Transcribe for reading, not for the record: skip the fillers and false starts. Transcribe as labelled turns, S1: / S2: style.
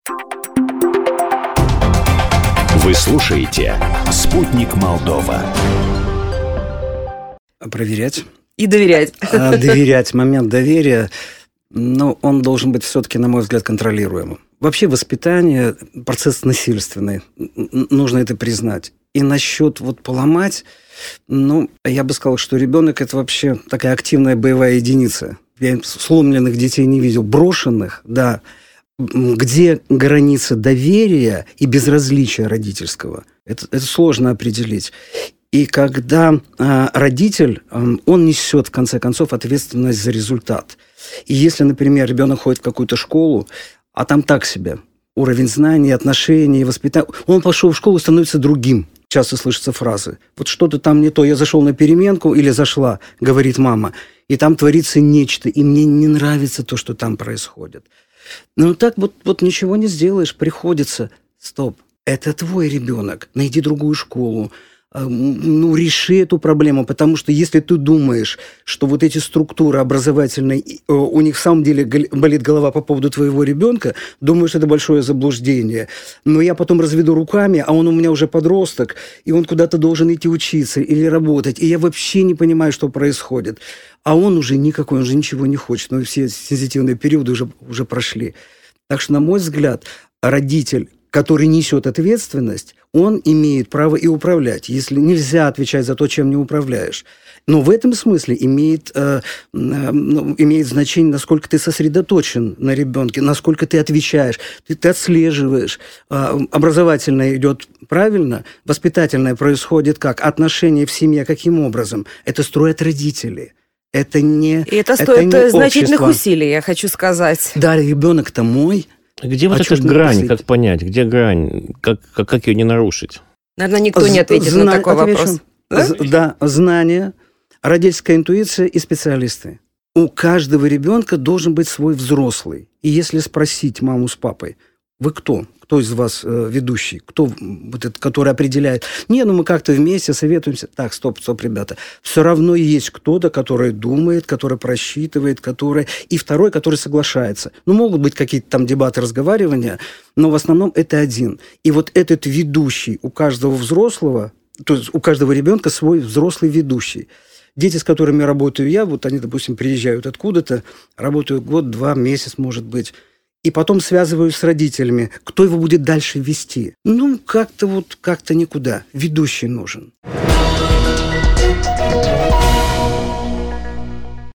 S1: Вы слушаете «Спутник Молдова».
S2: Проверять.
S3: И доверять.
S2: Доверять. Момент доверия, но он должен быть все-таки, на мой взгляд, контролируемым. Вообще воспитание – процесс насильственный. Нужно это признать. И насчет поломать, я бы сказал, что ребенок – это вообще такая активная боевая единица. Я сломленных детей не видел. Брошенных, да. Где граница доверия и безразличия родительского? Это сложно определить. И когда родитель, он несет, в конце концов, ответственность за результат. И если, например, ребенок ходит в какую-то школу, а там так себе, уровень знаний, отношений, воспитания, он пошел в школу, становится другим. Часто слышатся фразы. Вот что-то там не то, я зашел на переменку или зашла, говорит мама, и там творится нечто, и мне не нравится то, что там происходит. Так ничего не сделаешь, приходится. Стоп, это твой ребенок, найди другую школу. Реши эту проблему, потому что если ты думаешь, что вот эти структуры образовательные, у них в самом деле болит голова по поводу твоего ребенка, думаешь, это большое заблуждение. Но я потом разведу руками, а он у меня уже подросток, и он куда-то должен идти учиться или работать, и я вообще не понимаю, что происходит. А он уже никакой, он уже ничего не хочет, все сенситивные периоды уже прошли. Так что, на мой взгляд, родитель, который несет ответственность, он имеет право и управлять, если нельзя отвечать за то, чем не управляешь. Но в этом смысле имеет значение, насколько ты сосредоточен на ребенке, насколько ты отвечаешь, ты отслеживаешь. Образовательное идет правильно, воспитательное происходит как? Отношения в семье каким образом? Это строят родители. Это не
S3: И это стоит значительных усилий, я хочу сказать.
S2: Да, ребенок-то мой.
S4: Где вот эта грань, как понять? Где грань? Как ее не нарушить?
S3: Наверное, никто не ответит на такой вопрос.
S2: Да, знания, родительская интуиция и специалисты. У каждого ребенка должен быть свой взрослый. И если спросить маму с папой, вы кто? Кто из вас ведущий? Кто этот, который определяет? Мы как-то вместе советуемся. Так, стоп, ребята. Все равно есть кто-то, который думает, который просчитывает, и второй, который соглашается. Могут быть какие-то там дебаты, разговаривания, но в основном это один. И вот этот ведущий у каждого взрослого, то есть у каждого ребенка свой взрослый ведущий. Дети, с которыми работаю я, они, допустим, приезжают откуда-то, работают год, 2, месяц, может быть, и потом связываюсь с родителями. Кто его будет дальше вести? Как-то никуда. Ведущий нужен.